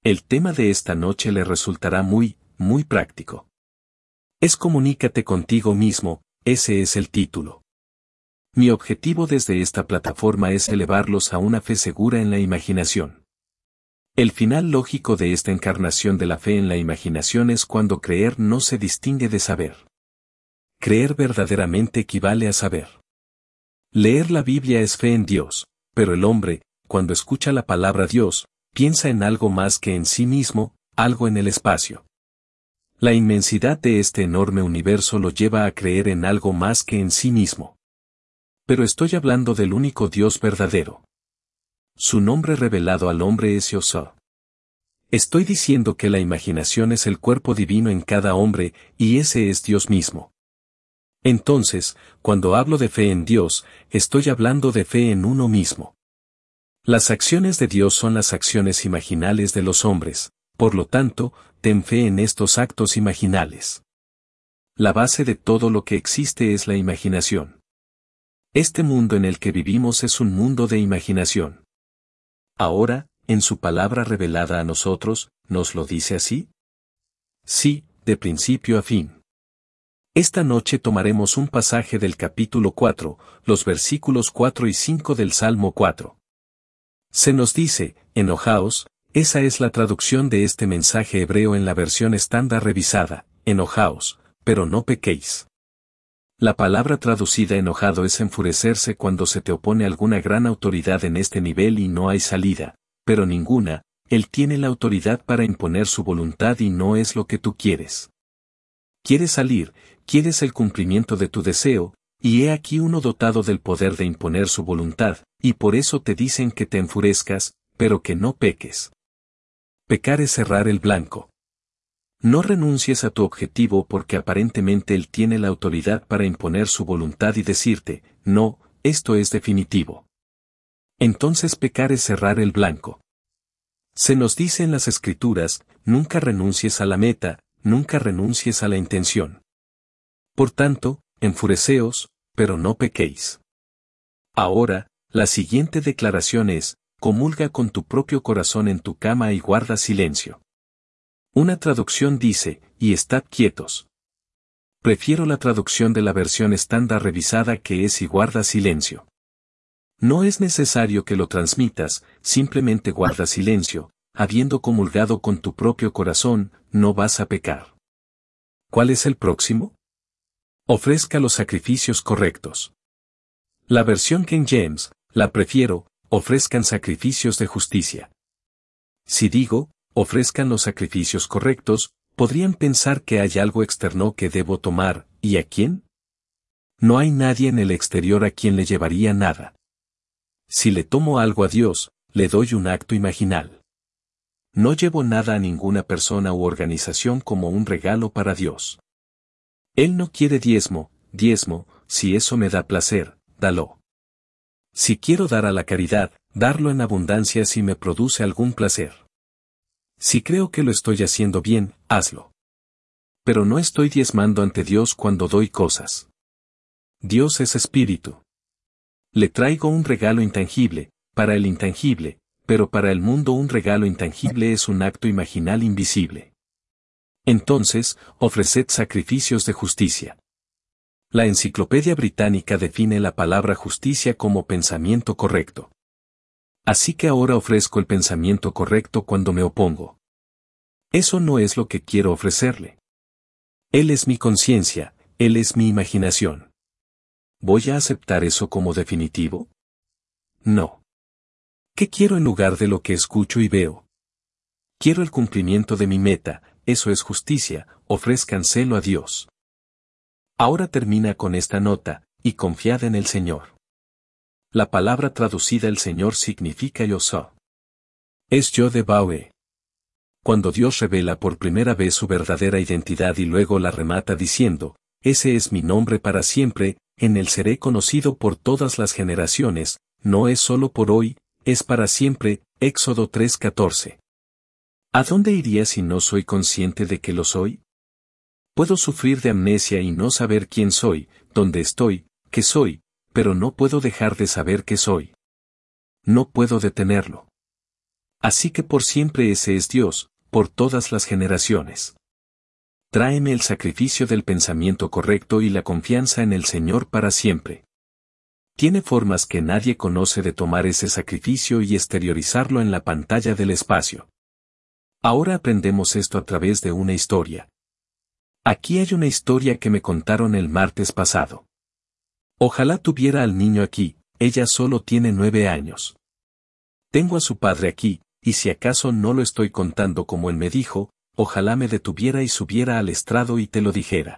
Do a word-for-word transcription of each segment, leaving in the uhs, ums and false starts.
El tema de esta noche le resultará muy, muy práctico. Es comunícate contigo mismo, ese es el título. Mi objetivo desde esta plataforma es elevarlos a una fe segura en la imaginación. El final lógico de esta encarnación de la fe en la imaginación es cuando creer no se distingue de saber. Creer verdaderamente equivale a saber. Leer la Biblia es fe en Dios, pero el hombre, cuando escucha la palabra Dios, piensa en algo más que en sí mismo, algo en el espacio. La inmensidad de este enorme universo lo lleva a creer en algo más que en sí mismo. Pero estoy hablando del único Dios verdadero. Su nombre revelado al hombre es Yosa. Estoy diciendo que la imaginación es el cuerpo divino en cada hombre, y ese es Dios mismo. Entonces, cuando hablo de fe en Dios, estoy hablando de fe en uno mismo. Las acciones de Dios son las acciones imaginales de los hombres, por lo tanto, ten fe en estos actos imaginales. La base de todo lo que existe es la imaginación. Este mundo en el que vivimos es un mundo de imaginación. Ahora, en su palabra revelada a nosotros, ¿nos lo dice así? Sí, de principio a fin. Esta noche tomaremos un pasaje del capítulo cuatro, los versículos cuatro y cinco del Salmo cuatro. Se nos dice, enojaos, esa es la traducción de este mensaje hebreo en la versión estándar revisada, enojaos, pero no pequéis. La palabra traducida enojado es enfurecerse cuando se te opone alguna gran autoridad en este nivel y no hay salida, pero ninguna, él tiene la autoridad para imponer su voluntad y no es lo que tú quieres. Quieres salir, quieres el cumplimiento de tu deseo, y he aquí uno dotado del poder de imponer su voluntad, y por eso te dicen que te enfurezcas, pero que no peques. Pecar es cerrar el blanco. No renuncies a tu objetivo porque aparentemente él tiene la autoridad para imponer su voluntad y decirte, no, esto es definitivo. Entonces pecar es cerrar el blanco. Se nos dice en las Escrituras, nunca renuncies a la meta, nunca renuncies a la intención. Por tanto, enfureceos, pero no pequéis. Ahora, la siguiente declaración es, comulga con tu propio corazón en tu cama y guarda silencio. Una traducción dice, y estad quietos. Prefiero la traducción de la versión estándar revisada que es y guarda silencio. No es necesario que lo transmitas, simplemente guarda silencio, habiendo comulgado con tu propio corazón, no vas a pecar. ¿Cuál es el próximo? Ofrezca los sacrificios correctos. La versión King James, la prefiero, ofrezcan sacrificios de justicia. Si digo, ofrezcan los sacrificios correctos, podrían pensar que hay algo externo que debo tomar, ¿y a quién? No hay nadie en el exterior a quien le llevaría nada. Si le tomo algo a Dios, le doy un acto imaginal. No llevo nada a ninguna persona u organización como un regalo para Dios. Él no quiere diezmo, diezmo, si eso me da placer, dalo. Si quiero dar a la caridad, darlo en abundancia si me produce algún placer. Si creo que lo estoy haciendo bien, hazlo. Pero no estoy diezmando ante Dios cuando doy cosas. Dios es espíritu. Le traigo un regalo intangible, para el intangible, pero para el mundo un regalo intangible es un acto imaginal invisible. Entonces, ofreced sacrificios de justicia. La Enciclopedia Británica define la palabra justicia como pensamiento correcto. Así que ahora ofrezco el pensamiento correcto cuando me opongo. Eso no es lo que quiero ofrecerle. Él es mi conciencia, él es mi imaginación. ¿Voy a aceptar eso como definitivo? No. ¿Qué quiero en lugar de lo que escucho y veo? Quiero el cumplimiento de mi meta, eso es justicia, ofrézcanselo a Dios. Ahora termina con esta nota, y confiad en el Señor. La palabra traducida el Señor significa yo soy. Es yo de Baue. Cuando Dios revela por primera vez su verdadera identidad y luego la remata diciendo, ese es mi nombre para siempre, en él seré conocido por todas las generaciones, no es solo por hoy, es para siempre, Éxodo tres catorce. ¿A dónde iría si no soy consciente de que lo soy? Puedo sufrir de amnesia y no saber quién soy, dónde estoy, qué soy, pero no puedo dejar de saber qué soy. No puedo detenerlo. Así que por siempre ese es Dios, por todas las generaciones. Tráeme el sacrificio del pensamiento correcto y la confianza en el Señor para siempre. Tiene formas que nadie conoce de tomar ese sacrificio y exteriorizarlo en la pantalla del espacio. Ahora aprendemos esto a través de una historia. Aquí hay una historia que me contaron el martes pasado. Ojalá tuviera al niño aquí, ella solo tiene nueve años. Tengo a su padre aquí, y si acaso no lo estoy contando como él me dijo, ojalá me detuviera y subiera al estrado y te lo dijera.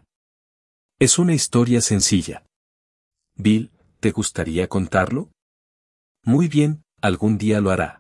Es una historia sencilla. Bill, ¿te gustaría contarlo? Muy bien, algún día lo hará.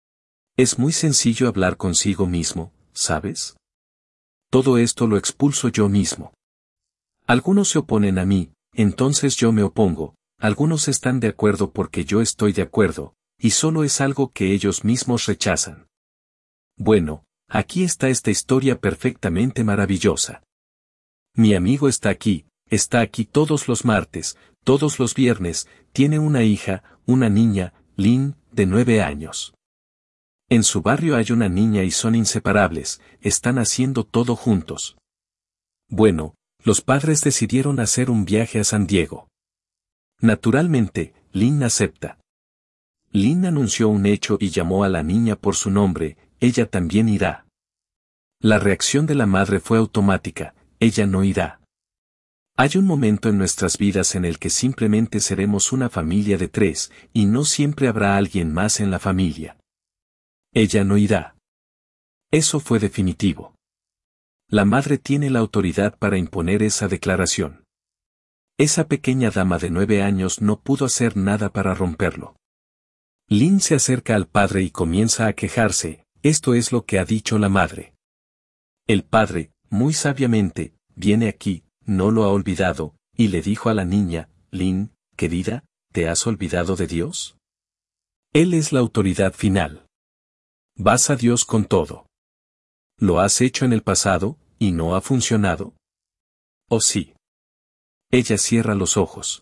Es muy sencillo hablar consigo mismo, ¿sabes? Todo esto lo expulso yo mismo. Algunos se oponen a mí, entonces yo me opongo, algunos están de acuerdo porque yo estoy de acuerdo, y solo es algo que ellos mismos rechazan. Bueno, aquí está esta historia perfectamente maravillosa. Mi amigo está aquí, está aquí todos los martes, todos los viernes, tiene una hija, una niña, Lynn, de nueve años. En su barrio hay una niña y son inseparables, están haciendo todo juntos. Bueno, los padres decidieron hacer un viaje a San Diego. Naturalmente, Lynn acepta. Lynn anunció un hecho y llamó a la niña por su nombre, ella también irá. La reacción de la madre fue automática, ella no irá. Hay un momento en nuestras vidas en el que simplemente seremos una familia de tres, y no siempre habrá alguien más en la familia. Ella no irá. Eso fue definitivo. La madre tiene la autoridad para imponer esa declaración. Esa pequeña dama de nueve años no pudo hacer nada para romperlo. Lynn se acerca al padre y comienza a quejarse, esto es lo que ha dicho la madre. El padre, muy sabiamente, viene aquí, no lo ha olvidado, y le dijo a la niña, Lynn, querida, ¿te has olvidado de Dios? Él es la autoridad final. Vas a Dios con todo. ¿Lo has hecho en el pasado, y no ha funcionado? ¿O sí? Ella cierra los ojos.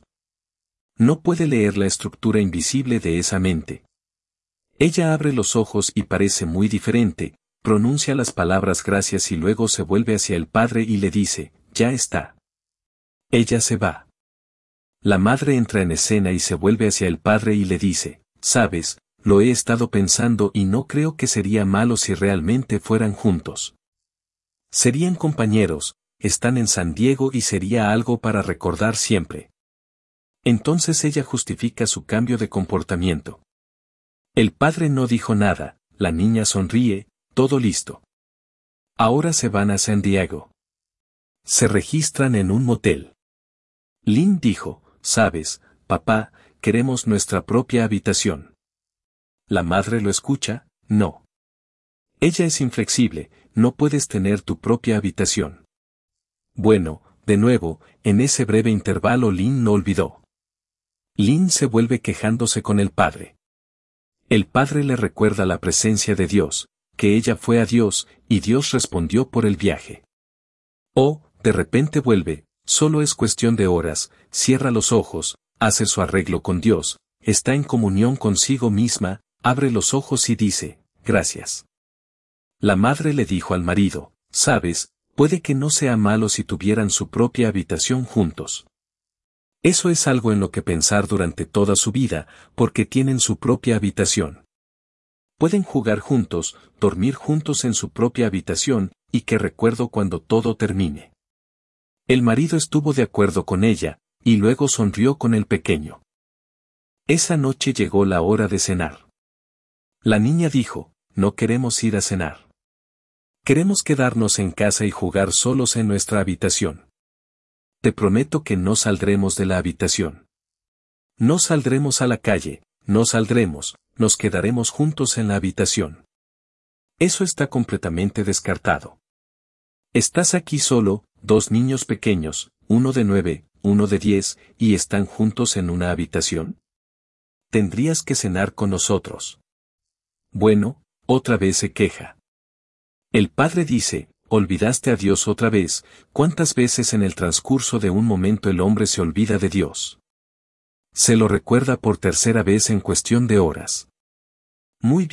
No puede leer la estructura invisible de esa mente. Ella abre los ojos y parece muy diferente, pronuncia las palabras gracias y luego se vuelve hacia el padre y le dice, ya está. Ella se va. La madre entra en escena y se vuelve hacia el padre y le dice, sabes, lo he estado pensando y no creo que sería malo si realmente fueran juntos. Serían compañeros, están en San Diego y sería algo para recordar siempre. Entonces ella justifica su cambio de comportamiento. El padre no dijo nada, la niña sonríe, todo listo. Ahora se van a San Diego. Se registran en un motel. Lynn dijo, sabes, papá, queremos nuestra propia habitación. La madre lo escucha, no. Ella es inflexible, no puedes tener tu propia habitación. Bueno, de nuevo, en ese breve intervalo Lynn no olvidó. Lynn se vuelve quejándose con el padre. El padre le recuerda la presencia de Dios, que ella fue a Dios, y Dios respondió por el viaje. Oh, de repente vuelve, solo es cuestión de horas, cierra los ojos, hace su arreglo con Dios, está en comunión consigo misma, abre los ojos y dice, gracias. La madre le dijo al marido, sabes, puede que no sea malo si tuvieran su propia habitación juntos. Eso es algo en lo que pensar durante toda su vida, porque tienen su propia habitación. Pueden jugar juntos, dormir juntos en su propia habitación, y que recuerdo cuando todo termine. El marido estuvo de acuerdo con ella, y luego sonrió con el pequeño. Esa noche llegó la hora de cenar. La niña dijo, no queremos ir a cenar. Queremos quedarnos en casa y jugar solos en nuestra habitación. Te prometo que no saldremos de la habitación. No saldremos a la calle, no saldremos, nos quedaremos juntos en la habitación. Eso está completamente descartado. Estás aquí solo, dos niños pequeños, uno de nueve, uno de diez, y están juntos en una habitación. Tendrías que cenar con nosotros. Bueno, otra vez se queja. El padre dice, olvidaste a Dios otra vez, ¿cuántas veces en el transcurso de un momento el hombre se olvida de Dios? Se lo recuerda por tercera vez en cuestión de horas. Muy bien,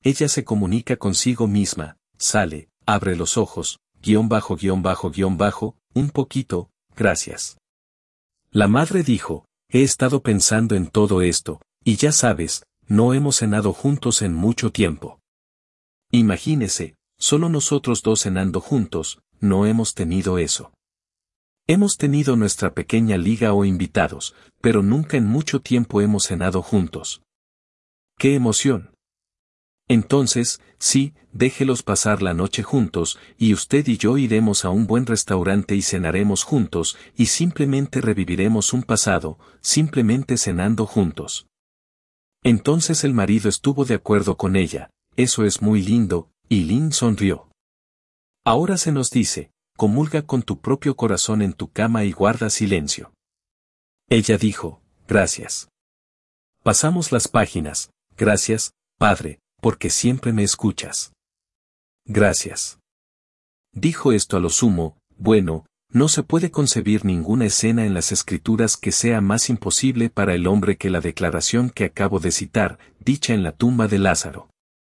ella se comunica consigo misma, sale, abre los ojos, guión bajo guión bajo guión bajo, un poquito, gracias. La madre dijo, he estado pensando en todo esto, y ya sabes, no hemos cenado juntos en mucho tiempo. Imagínese, solo nosotros dos cenando juntos, no hemos tenido eso. Hemos tenido nuestra pequeña liga o invitados, pero nunca en mucho tiempo hemos cenado juntos. ¡Qué emoción! Entonces, sí, déjelos pasar la noche juntos, y usted y yo iremos a un buen restaurante y cenaremos juntos, y simplemente reviviremos un pasado, simplemente cenando juntos. Entonces el marido estuvo de acuerdo con ella, eso es muy lindo, y Lynn sonrió. Ahora se nos dice, comulga con tu propio corazón en tu cama y guarda silencio. Ella dijo, gracias. Pasamos las páginas, gracias, Padre, porque siempre me escuchas. Gracias. Dijo esto a lo sumo, bueno, no se puede concebir ninguna escena en las Escrituras que sea más imposible para el hombre que la declaración que acabo de citar, dicha en la tumba de Lázaro.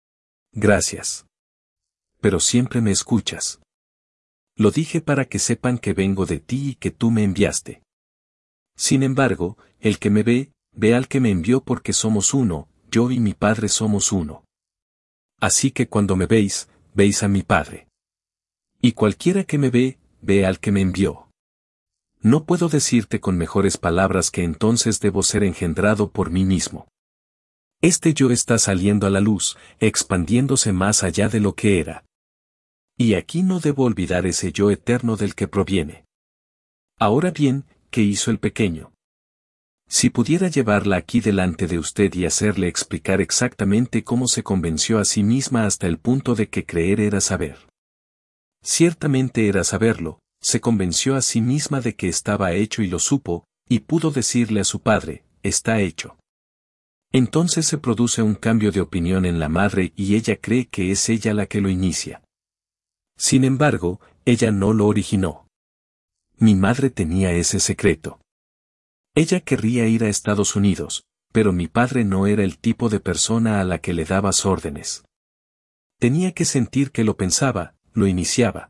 Gracias. Pero siempre me escuchas. Lo dije para que sepan que vengo de ti y que tú me enviaste. Sin embargo, el que me ve, ve al que me envió porque somos uno, yo y mi Padre somos uno. Así que cuando me veis, veis a mi Padre. Y cualquiera que me ve, ve al que me envió. No puedo decirte con mejores palabras que entonces debo ser engendrado por mí mismo. Este yo está saliendo a la luz, expandiéndose más allá de lo que era. Y aquí no debo olvidar ese yo eterno del que proviene. Ahora bien, ¿qué hizo el pequeño? Si pudiera llevarla aquí delante de usted y hacerle explicar exactamente cómo se convenció a sí misma hasta el punto de que creer era saber. Ciertamente era saberlo, se convenció a sí misma de que estaba hecho y lo supo, y pudo decirle a su padre, está hecho. Entonces se produce un cambio de opinión en la madre y ella cree que es ella la que lo inicia. Sin embargo, ella no lo originó. Mi madre tenía ese secreto. Ella querría ir a Estados Unidos, pero mi padre no era el tipo de persona a la que le dabas órdenes. Tenía que sentir que lo pensaba, lo iniciaba.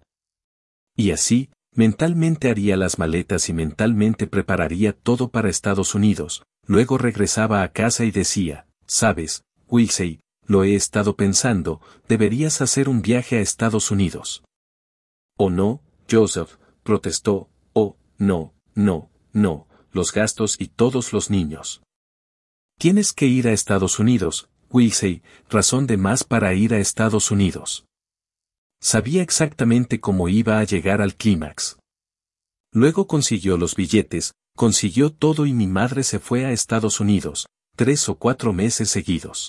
Y así, mentalmente haría las maletas y mentalmente prepararía todo para Estados Unidos, luego regresaba a casa y decía, sabes, Wilsey, lo he estado pensando, deberías hacer un viaje a Estados Unidos. Oh no, Joseph, protestó, oh, no, no, no, los gastos y todos los niños. Tienes que ir a Estados Unidos, Wilsey, razón de más para ir a Estados Unidos. Sabía exactamente cómo iba a llegar al clímax. Luego consiguió los billetes, consiguió todo y mi madre se fue a Estados Unidos, tres o cuatro meses seguidos.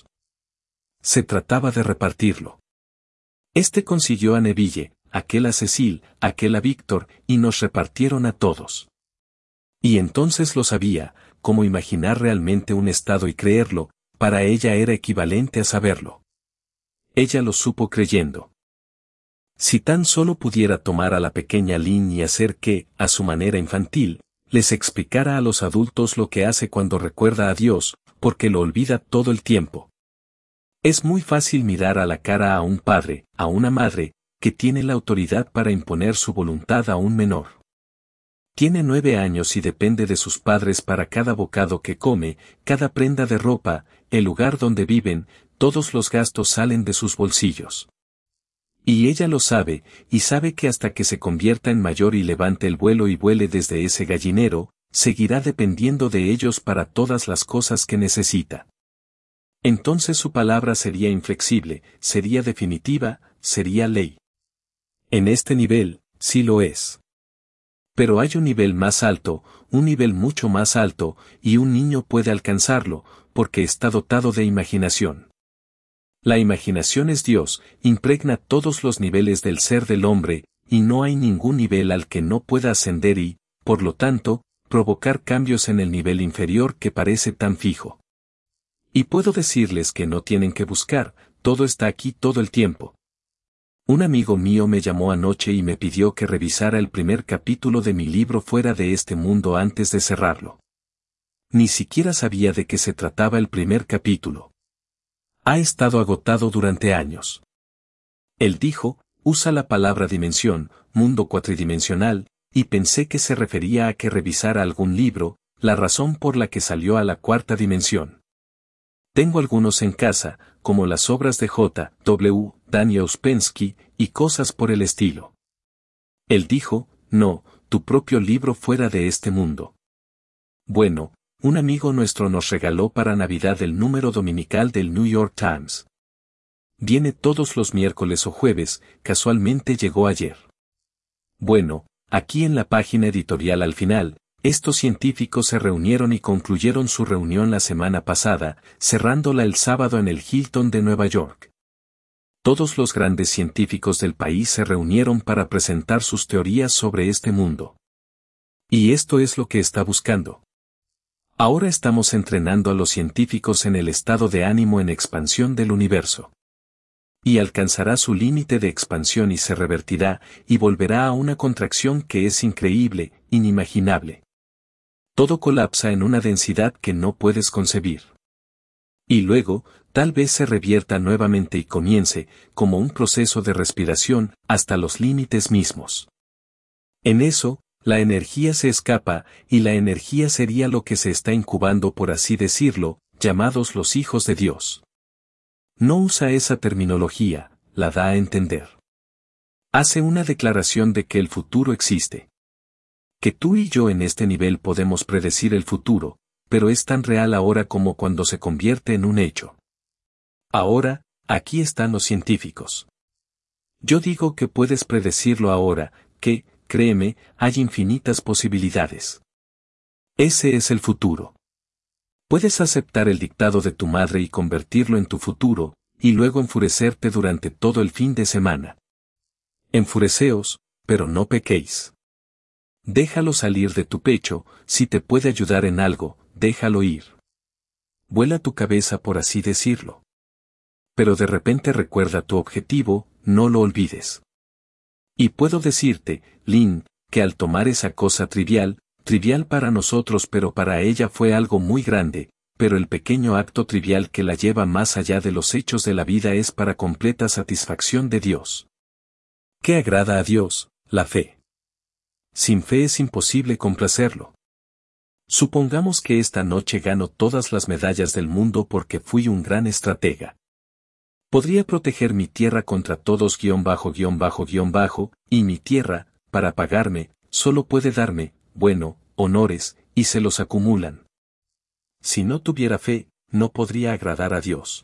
Se trataba de repartirlo. Este consiguió a Neville, aquel a Cecil, aquel a Víctor, y nos repartieron a todos. Y entonces lo sabía, como imaginar realmente un estado y creerlo, para ella era equivalente a saberlo. Ella lo supo creyendo. Si tan solo pudiera tomar a la pequeña Lynn y hacer que, a su manera infantil, les explicara a los adultos lo que hace cuando recuerda a Dios, porque lo olvida todo el tiempo. Es muy fácil mirar a la cara a un padre, a una madre, que tiene la autoridad para imponer su voluntad a un menor. Tiene nueve años y depende de sus padres para cada bocado que come, cada prenda de ropa, el lugar donde viven, todos los gastos salen de sus bolsillos. Y ella lo sabe, y sabe que hasta que se convierta en mayor y levante el vuelo y vuele desde ese gallinero, seguirá dependiendo de ellos para todas las cosas que necesita. Entonces su palabra sería inflexible, sería definitiva, sería ley. En este nivel, sí lo es. Pero hay un nivel más alto, un nivel mucho más alto, y un niño puede alcanzarlo, porque está dotado de imaginación. La imaginación es Dios, impregna todos los niveles del ser del hombre, y no hay ningún nivel al que no pueda ascender y, por lo tanto, provocar cambios en el nivel inferior que parece tan fijo. Y puedo decirles que no tienen que buscar, todo está aquí todo el tiempo. Un amigo mío me llamó anoche y me pidió que revisara el primer capítulo de mi libro Fuera de este mundo antes de cerrarlo. Ni siquiera sabía de qué se trataba el primer capítulo. Ha estado agotado durante años. Él dijo, usa la palabra dimensión, mundo cuatridimensional, y pensé que se refería a que revisara algún libro, la razón por la que salió a la cuarta dimensión. Tengo algunos en casa, como las obras de J W Daniel Uspensky, y cosas por el estilo. Él dijo, no, tu propio libro fuera de este mundo. Bueno, un amigo nuestro nos regaló para Navidad el número dominical del New York Times. Viene todos los miércoles o jueves, casualmente llegó ayer. Bueno, aquí en la página editorial al final, estos científicos se reunieron y concluyeron su reunión la semana pasada, cerrándola el sábado en el Hilton de Nueva York. Todos los grandes científicos del país se reunieron para presentar sus teorías sobre este mundo. Y esto es lo que está buscando. Ahora estamos entrenando a los científicos en el estado de ánimo en expansión del universo. Y alcanzará su límite de expansión y se revertirá, y volverá a una contracción que es increíble, inimaginable. Todo colapsa en una densidad que no puedes concebir. Y luego, tal vez se revierta nuevamente y comience, como un proceso de respiración, hasta los límites mismos. En eso, la energía se escapa, y la energía sería lo que se está incubando, por así decirlo, llamados los hijos de Dios. No usa esa terminología, la da a entender. Hace una declaración de que el futuro existe. Que tú y yo en este nivel podemos predecir el futuro, pero es tan real ahora como cuando se convierte en un hecho. Ahora, aquí están los científicos. Yo digo que puedes predecirlo ahora, que, créeme, hay infinitas posibilidades. Ese es el futuro. Puedes aceptar el dictado de tu madre y convertirlo en tu futuro, y luego enfurecerte durante todo el fin de semana. Enfureceos, pero no pequéis. Déjalo salir de tu pecho, si te puede ayudar en algo, déjalo ir. Vuela tu cabeza, por así decirlo. Pero de repente recuerda tu objetivo, no lo olvides. Y puedo decirte, Lynn, que al tomar esa cosa trivial, trivial para nosotros pero para ella fue algo muy grande, pero el pequeño acto trivial que la lleva más allá de los hechos de la vida es para completa satisfacción de Dios. ¿Qué agrada a Dios? La fe. Sin fe es imposible complacerlo. Supongamos que esta noche gano todas las medallas del mundo porque fui un gran estratega. Podría proteger mi tierra contra todos guión bajo guión bajo guión bajo, y mi tierra, para pagarme, solo puede darme, bueno, honores, y se los acumulan. Si no tuviera fe, no podría agradar a Dios.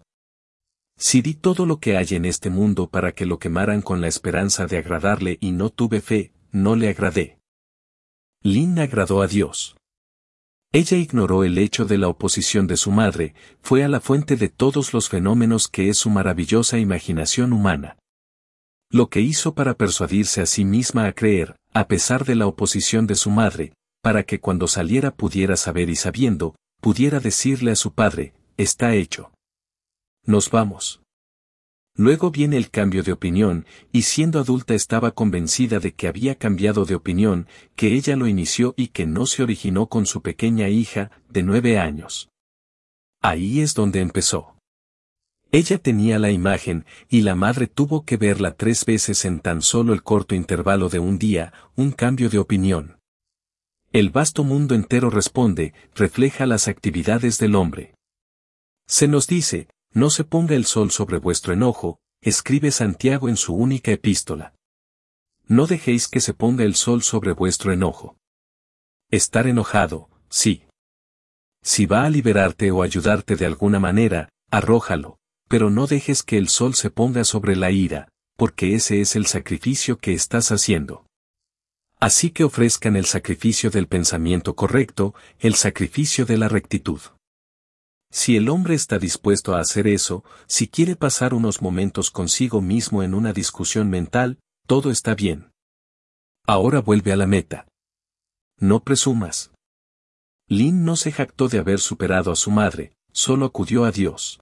Si di todo lo que hay en este mundo para que lo quemaran con la esperanza de agradarle y no tuve fe, no le agradé. Lynn agradó a Dios. Ella ignoró el hecho de la oposición de su madre, fue a la fuente de todos los fenómenos que es su maravillosa imaginación humana. Lo que hizo para persuadirse a sí misma a creer, a pesar de la oposición de su madre, para que cuando saliera pudiera saber y sabiendo, pudiera decirle a su padre, está hecho. Nos vamos. Luego viene el cambio de opinión, y siendo adulta estaba convencida de que había cambiado de opinión, que ella lo inició y que no se originó con su pequeña hija, de nueve años. Ahí es donde empezó. Ella tenía la imagen, y la madre tuvo que verla tres veces en tan solo el corto intervalo de un día, un cambio de opinión. El vasto mundo entero responde, refleja las actividades del hombre. Se nos dice, no se ponga el sol sobre vuestro enojo, escribe Santiago en su única epístola. No dejéis que se ponga el sol sobre vuestro enojo. Estar enojado, sí. Si va a liberarte o ayudarte de alguna manera, arrójalo, pero no dejes que el sol se ponga sobre la ira, porque ese es el sacrificio que estás haciendo. Así que ofrezcan el sacrificio del pensamiento correcto, el sacrificio de la rectitud. Si el hombre está dispuesto a hacer eso, si quiere pasar unos momentos consigo mismo en una discusión mental, todo está bien. Ahora vuelve a la meta. No presumas. Lynn no se jactó de haber superado a su madre, solo acudió a Dios.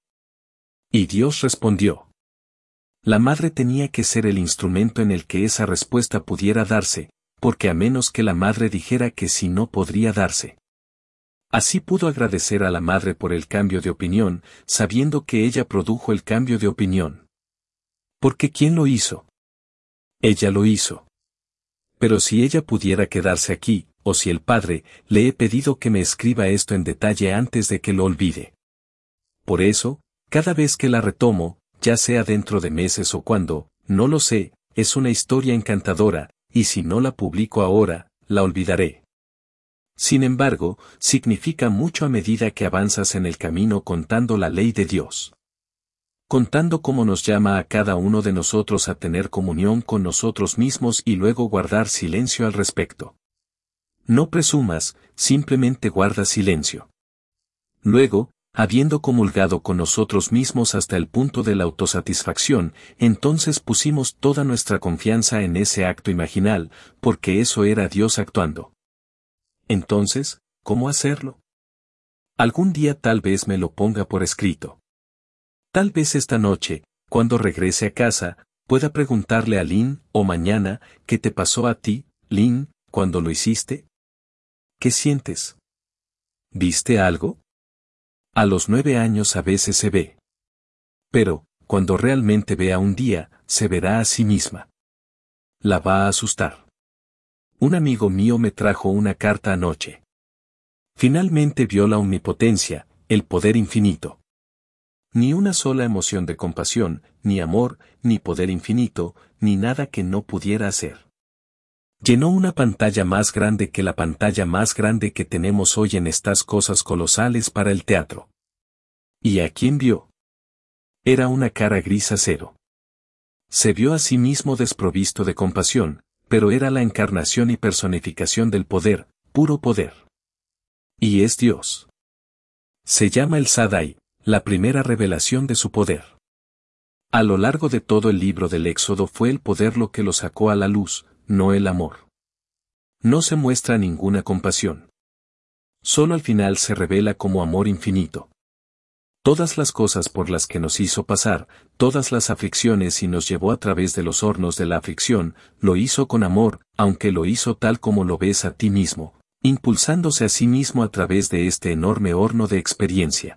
Y Dios respondió. La madre tenía que ser el instrumento en el que esa respuesta pudiera darse, porque a menos que la madre dijera que sí no podría darse. Así pudo agradecer a la madre por el cambio de opinión, sabiendo que ella produjo el cambio de opinión. Porque ¿quién lo hizo? Ella lo hizo. Pero si ella pudiera quedarse aquí, o si el padre, le he pedido que me escriba esto en detalle antes de que lo olvide. Por eso, cada vez que la retomo, ya sea dentro de meses o cuando, no lo sé, es una historia encantadora, y si no la publico ahora, la olvidaré. Sin embargo, significa mucho a medida que avanzas en el camino contando la ley de Dios. Contando cómo nos llama a cada uno de nosotros a tener comunión con nosotros mismos y luego guardar silencio al respecto. No presumas, simplemente guarda silencio. Luego, habiendo comulgado con nosotros mismos hasta el punto de la autosatisfacción, entonces pusimos toda nuestra confianza en ese acto imaginal, porque eso era Dios actuando. Entonces, ¿cómo hacerlo? Algún día tal vez me lo ponga por escrito. Tal vez esta noche, cuando regrese a casa, pueda preguntarle a Lynn, o mañana, ¿qué te pasó a ti, Lynn, cuando lo hiciste? ¿Qué sientes? ¿Viste algo? A los nueve años a veces se ve. Pero, cuando realmente vea un día, se verá a sí misma. La va a asustar. Un amigo mío me trajo una carta anoche. Finalmente vio la omnipotencia, el poder infinito. Ni una sola emoción de compasión, ni amor, ni poder infinito, ni nada que no pudiera hacer. Llenó una pantalla más grande que la pantalla más grande que tenemos hoy en estas cosas colosales para el teatro. ¿Y a quién vio? Era una cara gris acero. Se vio a sí mismo desprovisto de compasión, pero era la encarnación y personificación del poder, puro poder. Y es Dios. Se llama el Sadai, la primera revelación de su poder. A lo largo de todo el libro del Éxodo fue el poder lo que lo sacó a la luz, no el amor. No se muestra ninguna compasión. Solo al final se revela como amor infinito. Todas las cosas por las que nos hizo pasar, todas las aflicciones y nos llevó a través de los hornos de la aflicción, lo hizo con amor, aunque lo hizo tal como lo ves a ti mismo, impulsándose a sí mismo a través de este enorme horno de experiencia.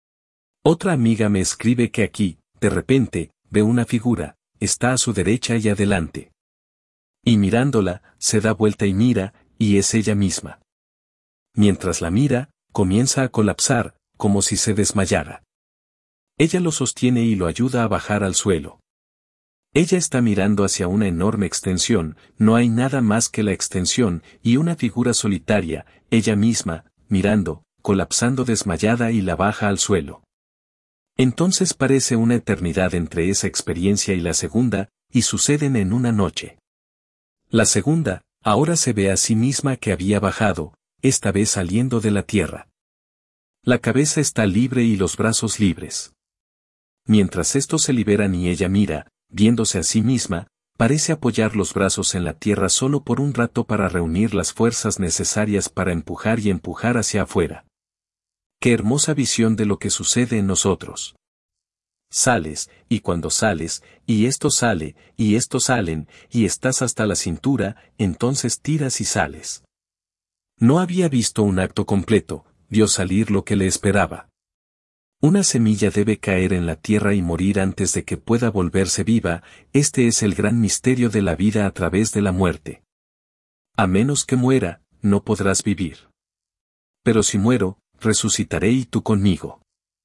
Otra amiga me escribe que aquí, de repente, ve una figura, está a su derecha y adelante. Y mirándola, se da vuelta y mira, y es ella misma. Mientras la mira, comienza a colapsar, como si se desmayara. Ella lo sostiene y lo ayuda a bajar al suelo. Ella está mirando hacia una enorme extensión, no hay nada más que la extensión, y una figura solitaria, ella misma, mirando, colapsando desmayada y la baja al suelo. Entonces parece una eternidad entre esa experiencia y la segunda, y suceden en una noche. La segunda, ahora se ve a sí misma que había bajado, esta vez saliendo de la tierra. La cabeza está libre y los brazos libres. Mientras estos se liberan y ella mira, viéndose a sí misma, parece apoyar los brazos en la tierra solo por un rato para reunir las fuerzas necesarias para empujar y empujar hacia afuera. ¡Qué hermosa visión de lo que sucede en nosotros! Sales, y cuando sales, y esto sale, y estos salen, y estás hasta la cintura, entonces tiras y sales. No había visto un acto completo, vio salir lo que le esperaba. Una semilla debe caer en la tierra y morir antes de que pueda volverse viva, este es el gran misterio de la vida a través de la muerte. A menos que muera, no podrás vivir. Pero si muero, resucitaré y tú conmigo.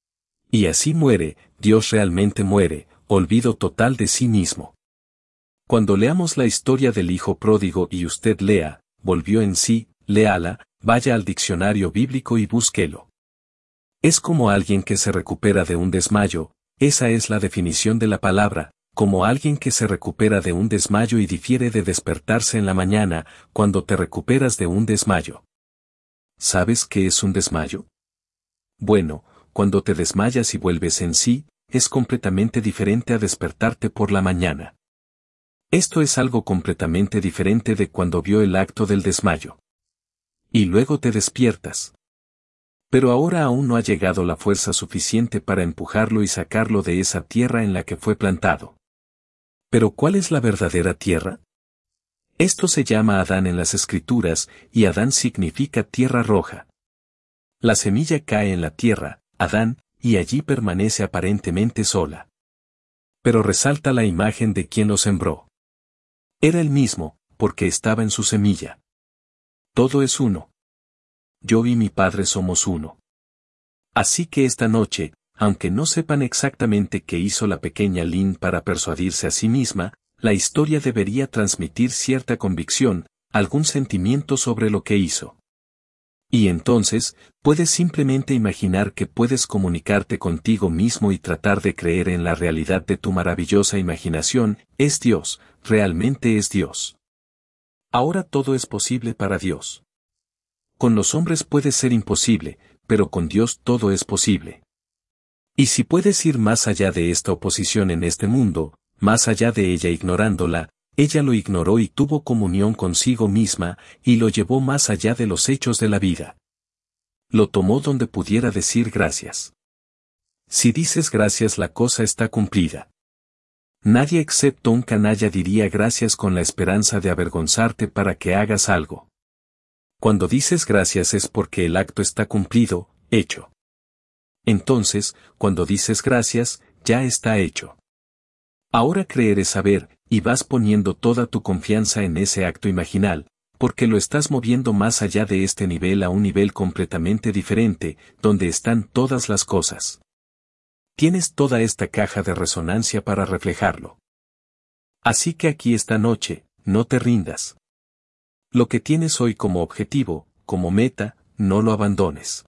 Y así muere, Dios realmente muere, olvido total de sí mismo. Cuando leamos la historia del hijo pródigo y usted lea, volvió en sí, léala, vaya al diccionario bíblico y búsquelo. Es como alguien que se recupera de un desmayo, esa es la definición de la palabra, como alguien que se recupera de un desmayo y difiere de despertarse en la mañana, cuando te recuperas de un desmayo. ¿Sabes qué es un desmayo? Bueno, cuando te desmayas y vuelves en sí, es completamente diferente a despertarte por la mañana. Esto es algo completamente diferente de cuando vio el acto del desmayo. Y luego te despiertas. Pero ahora aún no ha llegado la fuerza suficiente para empujarlo y sacarlo de esa tierra en la que fue plantado. ¿Pero cuál es la verdadera tierra? Esto se llama Adán en las Escrituras, y Adán significa tierra roja. La semilla cae en la tierra, Adán, y allí permanece aparentemente sola. Pero resalta la imagen de quien lo sembró. Era el mismo, porque estaba en su semilla. Todo es uno. Yo y mi Padre somos uno. Así que esta noche, aunque no sepan exactamente qué hizo la pequeña Lynn para persuadirse a sí misma, la historia debería transmitir cierta convicción, algún sentimiento sobre lo que hizo. Y entonces, puedes simplemente imaginar que puedes comunicarte contigo mismo y tratar de creer en la realidad de tu maravillosa imaginación, es Dios, realmente es Dios. Ahora todo es posible para Dios. Con los hombres puede ser imposible, pero con Dios todo es posible. Y si puedes ir más allá de esta oposición en este mundo, más allá de ella ignorándola, ella lo ignoró y tuvo comunión consigo misma, y lo llevó más allá de los hechos de la vida. Lo tomó donde pudiera decir gracias. Si dices gracias, la cosa está cumplida. Nadie excepto un canalla diría gracias con la esperanza de avergonzarte para que hagas algo. Cuando dices gracias es porque el acto está cumplido, hecho. Entonces, cuando dices gracias, ya está hecho. Ahora creer es saber, y vas poniendo toda tu confianza en ese acto imaginal, porque lo estás moviendo más allá de este nivel a un nivel completamente diferente, donde están todas las cosas. Tienes toda esta caja de resonancia para reflejarlo. Así que aquí esta noche, no te rindas. Lo que tienes hoy como objetivo, como meta, no lo abandones.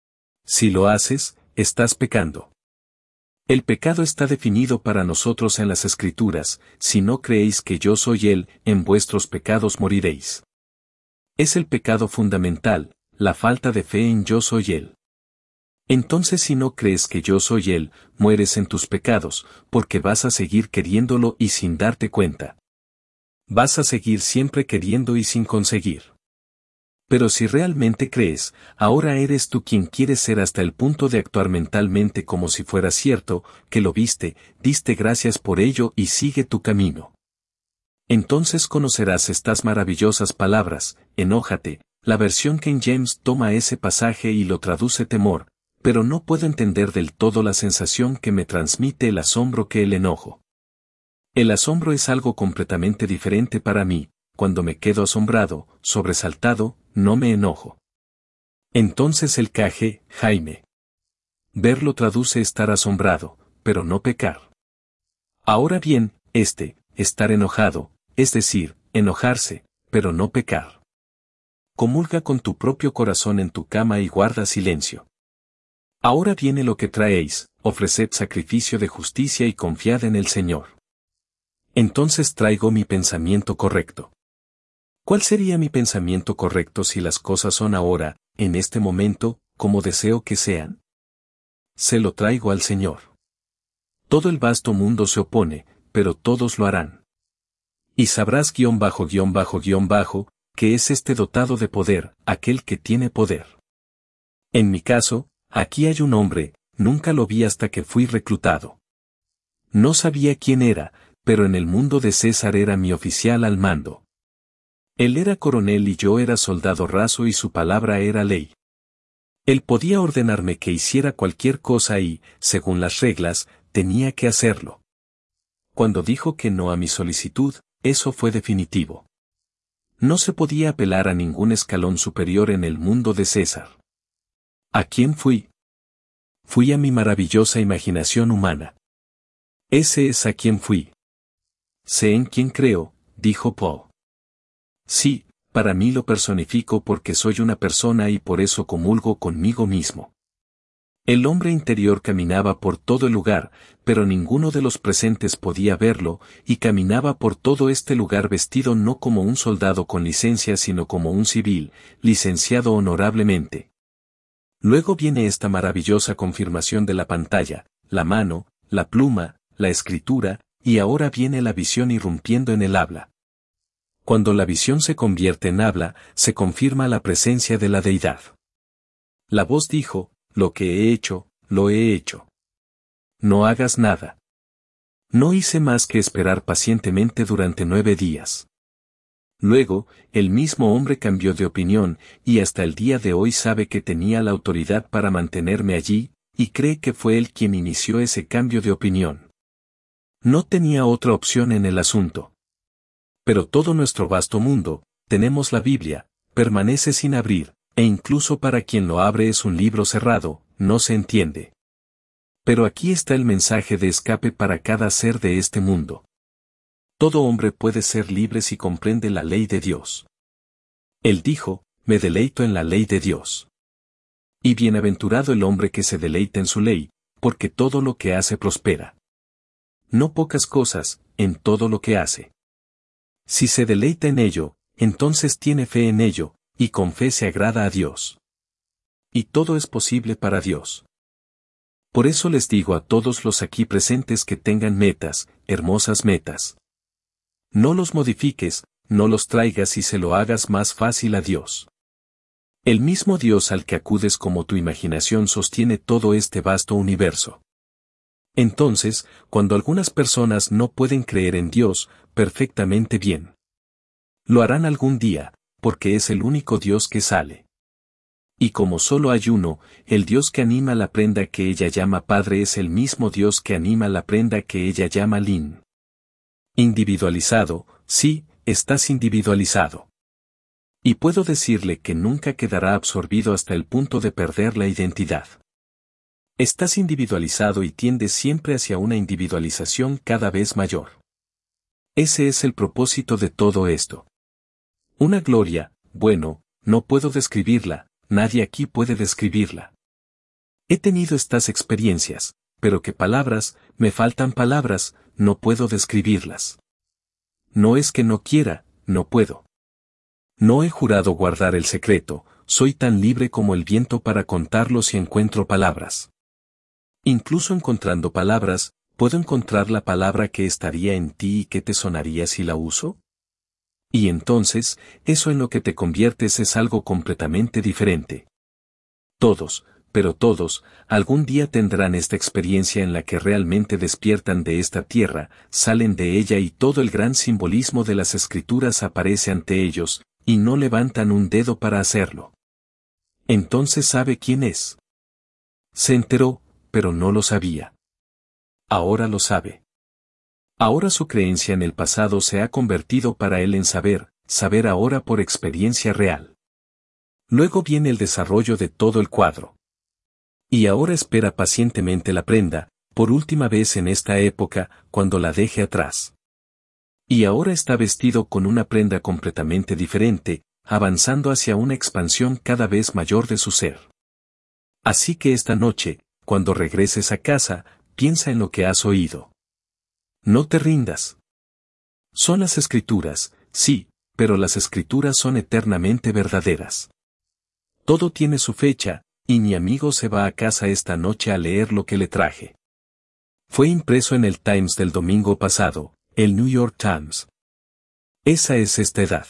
Si lo haces, estás pecando. El pecado está definido para nosotros en las Escrituras: si no creéis que yo soy Él, en vuestros pecados moriréis. Es el pecado fundamental, la falta de fe en yo soy Él. Entonces si no crees que yo soy Él, mueres en tus pecados, porque vas a seguir queriéndolo y sin darte cuenta. Vas a seguir siempre queriendo y sin conseguir. Pero si realmente crees, ahora eres tú quien quieres ser hasta el punto de actuar mentalmente como si fuera cierto, que lo viste, diste gracias por ello y sigue tu camino. Entonces conocerás estas maravillosas palabras: enójate. La versión King James toma ese pasaje y lo traduce temor, pero no puedo entender del todo la sensación que me transmite el asombro que el enojo. El asombro es algo completamente diferente para mí. Cuando me quedo asombrado, sobresaltado, no me enojo. Entonces el K G, Jaime. Verlo traduce estar asombrado, pero no pecar. Ahora bien, este, estar enojado, es decir, enojarse, pero no pecar. Comulga con tu propio corazón en tu cama y guarda silencio. Ahora viene lo que traéis: ofreced sacrificio de justicia y confiad en el Señor. Entonces traigo mi pensamiento correcto. ¿Cuál sería mi pensamiento correcto si las cosas son ahora, en este momento, como deseo que sean? Se lo traigo al Señor. Todo el vasto mundo se opone, pero todos lo harán. Y sabrás guión bajo guión bajo guión bajo, que es este dotado de poder, aquel que tiene poder. En mi caso, aquí hay un hombre, nunca lo vi hasta que fui reclutado. No sabía quién era, pero en el mundo de César era mi oficial al mando. Él era coronel y yo era soldado raso y su palabra era ley. Él podía ordenarme que hiciera cualquier cosa y, según las reglas, tenía que hacerlo. Cuando dijo que no a mi solicitud, eso fue definitivo. No se podía apelar a ningún escalón superior en el mundo de César. ¿A quién fui? Fui a mi maravillosa imaginación humana. Ese es a quien fui. Sé en quién creo, dijo Poe. Sí, para mí lo personifico porque soy una persona y por eso comulgo conmigo mismo. El hombre interior caminaba por todo el lugar, pero ninguno de los presentes podía verlo, y caminaba por todo este lugar vestido no como un soldado con licencia sino como un civil, licenciado honorablemente. Luego viene esta maravillosa confirmación de la pantalla, la mano, la pluma, la escritura, y ahora viene la visión irrumpiendo en el habla. Cuando la visión se convierte en habla, se confirma la presencia de la deidad. La voz dijo: lo que he hecho, lo he hecho. No hagas nada. No hice más que esperar pacientemente durante nueve días. Luego, el mismo hombre cambió de opinión, y hasta el día de hoy sabe que tenía la autoridad para mantenerme allí, y cree que fue él quien inició ese cambio de opinión. No tenía otra opción en el asunto. Pero todo nuestro vasto mundo, tenemos la Biblia, permanece sin abrir, e incluso para quien lo abre es un libro cerrado, no se entiende. Pero aquí está el mensaje de escape para cada ser de este mundo. Todo hombre puede ser libre si comprende la ley de Dios. Él dijo, me deleito en la ley de Dios. Y bienaventurado el hombre que se deleita en su ley, porque todo lo que hace prospera. No pocas cosas, en todo lo que hace. Si se deleita en ello, entonces tiene fe en ello, y con fe se agrada a Dios. Y todo es posible para Dios. Por eso les digo a todos los aquí presentes que tengan metas, hermosas metas. No los modifiques, no los traigas y se lo hagas más fácil a Dios. El mismo Dios al que acudes como tu imaginación sostiene todo este vasto universo. Entonces, cuando algunas personas no pueden creer en Dios, perfectamente bien. Lo harán algún día, porque es el único Dios que sale. Y como solo hay uno, el Dios que anima la prenda que ella llama Padre es el mismo Dios que anima la prenda que ella llama Lin. Individualizado, sí, estás individualizado. Y puedo decirle que nunca quedará absorbido hasta el punto de perder la identidad. Estás individualizado y tiendes siempre hacia una individualización cada vez mayor. Ese es el propósito de todo esto. Una gloria, bueno, no puedo describirla, nadie aquí puede describirla. He tenido estas experiencias, pero que palabras, me faltan palabras, no puedo describirlas. No es que no quiera, no puedo. No he jurado guardar el secreto, soy tan libre como el viento para contarlo si encuentro palabras. Incluso encontrando palabras, ¿puedo encontrar la palabra que estaría en ti y que te sonaría si la uso? Y entonces, eso en lo que te conviertes es algo completamente diferente. Todos, pero todos, algún día tendrán esta experiencia en la que realmente despiertan de esta tierra, salen de ella y todo el gran simbolismo de las escrituras aparece ante ellos, y no levantan un dedo para hacerlo. Entonces sabe quién es. Se enteró, pero no lo sabía. Ahora lo sabe. Ahora su creencia en el pasado se ha convertido para él en saber, saber ahora por experiencia real. Luego viene el desarrollo de todo el cuadro. Y ahora espera pacientemente la prenda, por última vez en esta época, cuando la deje atrás. Y ahora está vestido con una prenda completamente diferente, avanzando hacia una expansión cada vez mayor de su ser. Así que esta noche, cuando regreses a casa, piensa en lo que has oído. No te rindas. Son las escrituras, sí, pero las escrituras son eternamente verdaderas. Todo tiene su fecha, y mi amigo se va a casa esta noche a leer lo que le traje. Fue impreso en el Times del domingo pasado, el New York Times. Esa es esta edad.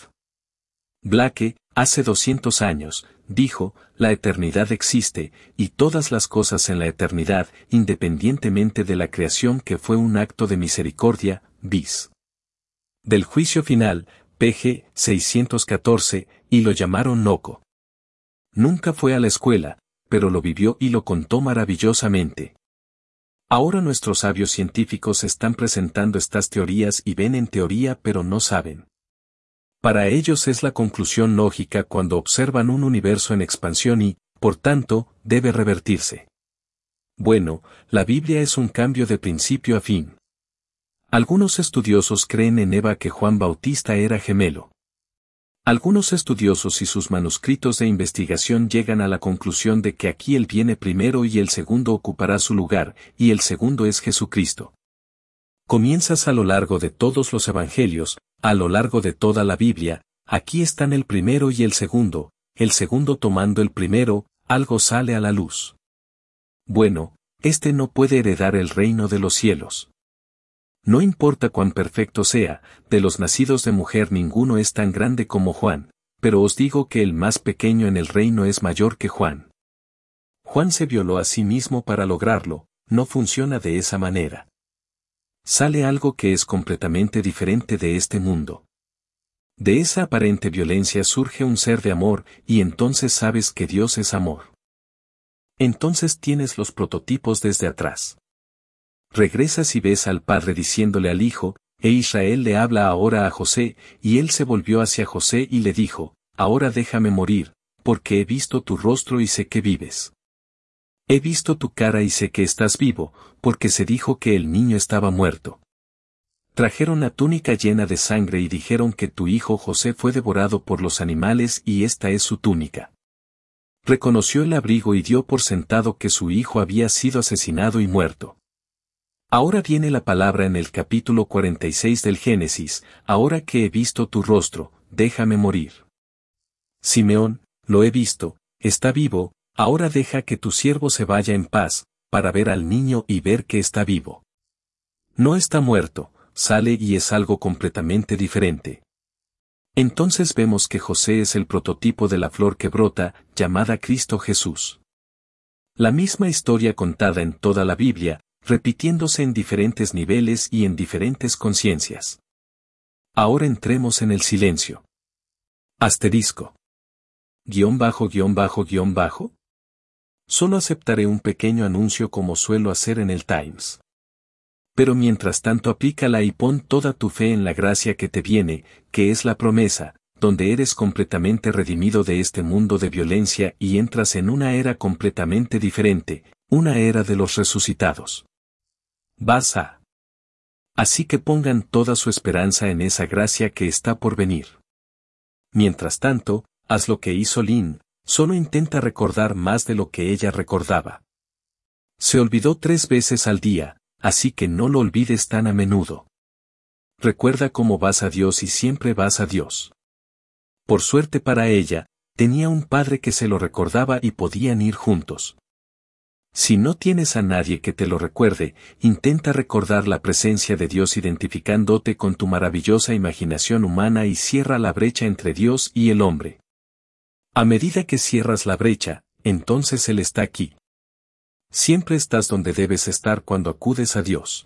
Blake, hace doscientos años, dijo, la eternidad existe, y todas las cosas en la eternidad, independientemente de la creación que fue un acto de misericordia, bis. Del juicio final, pg seiscientos catorce, y lo llamaron loco. Nunca fue a la escuela, pero lo vivió y lo contó maravillosamente. Ahora nuestros sabios científicos están presentando estas teorías y ven en teoría pero no saben. Para ellos es la conclusión lógica cuando observan un universo en expansión y, por tanto, debe revertirse. Bueno, la Biblia es un cambio de principio a fin. Algunos estudiosos creen en Eva que Juan Bautista era gemelo. Algunos estudiosos y sus manuscritos de investigación llegan a la conclusión de que aquí él viene primero y el segundo ocupará su lugar, y el segundo es Jesucristo. Comienzas a lo largo de todos los evangelios, a lo largo de toda la Biblia, aquí están el primero y el segundo, el segundo tomando el primero, algo sale a la luz. Bueno, este no puede heredar el reino de los cielos. No importa cuán perfecto sea, de los nacidos de mujer ninguno es tan grande como Juan, pero os digo que el más pequeño en el reino es mayor que Juan. Juan se violó a sí mismo para lograrlo, no funciona de esa manera. Sale algo que es completamente diferente de este mundo. De esa aparente violencia surge un ser de amor y entonces sabes que Dios es amor. Entonces tienes los prototipos desde atrás. Regresas y ves al padre diciéndole al hijo, e Israel le habla ahora a José, y él se volvió hacia José y le dijo, ahora déjame morir, porque he visto tu rostro y sé que vives. He visto tu cara y sé que estás vivo, porque se dijo que el niño estaba muerto. Trajeron la túnica llena de sangre y dijeron que tu hijo José fue devorado por los animales y esta es su túnica. Reconoció el abrigo y dio por sentado que su hijo había sido asesinado y muerto. Ahora viene la palabra en el capítulo cuarenta y seis del Génesis, ahora que he visto tu rostro, déjame morir. Simeón, lo he visto, está vivo, ahora deja que tu siervo se vaya en paz, para ver al niño y ver que está vivo. No está muerto, sale y es algo completamente diferente. Entonces vemos que José es el prototipo de la flor que brota, llamada Cristo Jesús. La misma historia contada en toda la Biblia, repitiéndose en diferentes niveles y en diferentes conciencias. Ahora entremos en el silencio. Asterisco. Guión bajo guión bajo guión bajo. Solo aceptaré un pequeño anuncio como suelo hacer en el Times. Pero mientras tanto aplícala y pon toda tu fe en la gracia que te viene, que es la promesa, donde eres completamente redimido de este mundo de violencia y entras en una era completamente diferente, una era de los resucitados. Vas a. Así que pongan toda su esperanza en esa gracia que está por venir. Mientras tanto, haz lo que hizo Lynn, solo intenta recordar más de lo que ella recordaba. Se olvidó tres veces al día, así que no lo olvides tan a menudo. Recuerda cómo vas a Dios y siempre vas a Dios. Por suerte para ella, tenía un padre que se lo recordaba y podían ir juntos. Si no tienes a nadie que te lo recuerde, intenta recordar la presencia de Dios identificándote con tu maravillosa imaginación humana y cierra la brecha entre Dios y el hombre. A medida que cierras la brecha, entonces Él está aquí. Siempre estás donde debes estar cuando acudes a Dios.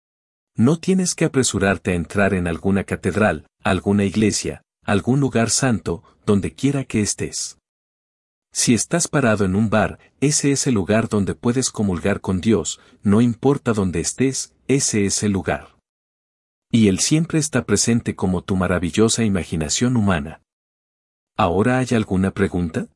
No tienes que apresurarte a entrar en alguna catedral, alguna iglesia, algún lugar santo, donde quiera que estés. Si estás parado en un bar, ese es el lugar donde puedes comulgar con Dios, no importa dónde estés, ese es el lugar. Y Él siempre está presente como tu maravillosa imaginación humana. ¿Ahora hay alguna pregunta?